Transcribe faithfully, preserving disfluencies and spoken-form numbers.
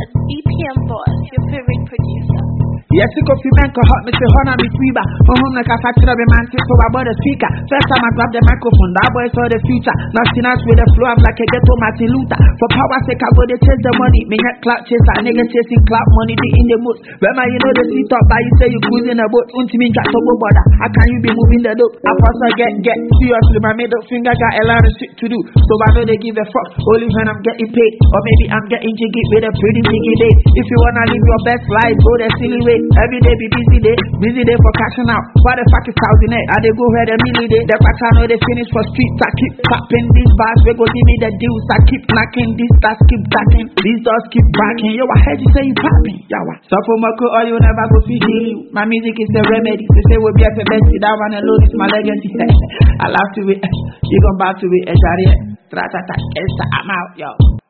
It's E P M Boss, your favorite producer. Yes, you could man could hot me to honor me fever. For home like a factory of a man to about the speaker. First time I grabbed the microphone, that boy saw the future. Nothing else with the flow, I'm like a ghetto Martin Luther. For power sake, I go to chase the money. Me not clout chaser, nigga chasing clout money, they in the mood. Remember, you know the seat up, but you say you cruising a boat. Unti mean jack to go border. How can you be moving the dope? I pass I get, get. Seriously, my middle finger got a lot of shit to do. So I know they give a fuck, only when I'm getting paid. Or maybe I'm getting jiggy with a pretty jiggy day. If you wanna live your best life, go the silly way. Every day be busy day, busy day for cashing out. What the fuck is thousand eight? I they go where the milli day. The fact I know they finish for streets. I keep tapping these bars, we go give me the deals. I keep knocking these stars, keep jacking. These doors keep backing. Yo, I heard you say you popping. Yawa. So for my co, all you never go see heal you. My music is the remedy. They say we'll be at the best. That one alone is my legacy. I love to it. You gon' bow to it. Trata, I'm out, yo.